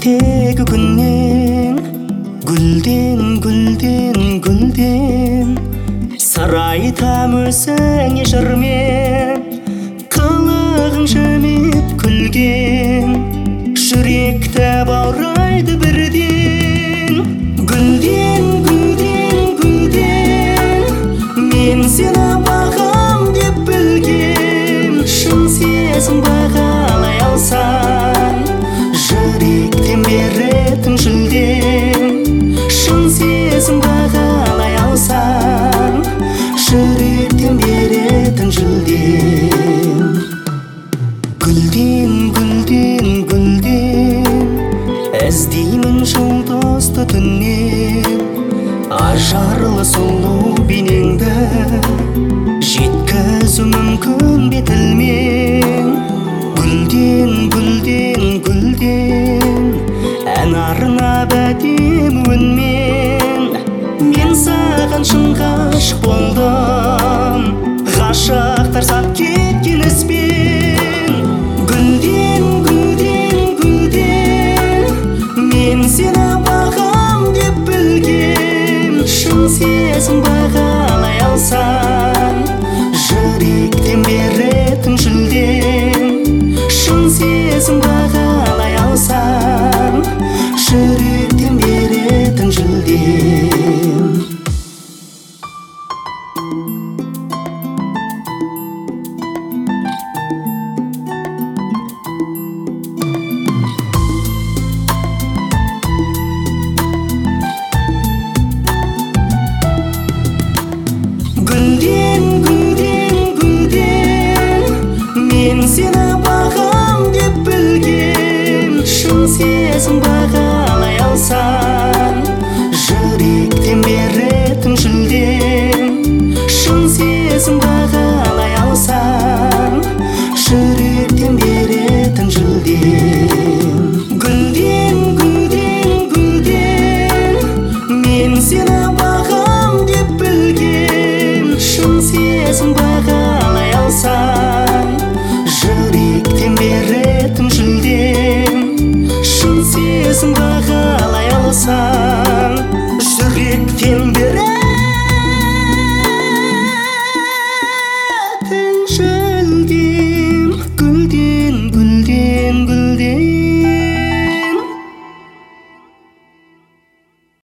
ертегі күннен гүлден сарайтам өзіңе жырмен қылығың жымиып күлген жүректі баурайды бірден гүлден мен сені бағам деп білгем шын сезім бағалай алсаң жүректен беретін жүлдем шын сезім бағалай алсаң жүректен беретін жүлдем гүлден іздеймін жұлдызды түннен ажарлы сұлу бейнеңді жеткізу мүмкін бе тілмен гүлден ән арнап әдемі үнмен мен саған шын ғашық болдым ғашықтар сап кеткен ізбен гүлден мен сені бағам деп білгем шын сезім бағалай алсаң жүректен беретін жүлдем шын сезім бағалай алсаң жүректен беретін жүлдем мен сені бағам деп білгем шын сезім бағалай алсаң жүректен беретін жүлдем шын сезім бағалай алсаң жүректен беретін жүлдем гүлден мен сені бағам деп білгем шын сезім бағалай алсаң жүректен беретін жүлдем шын сезім бағалай алсаң жүректен беретін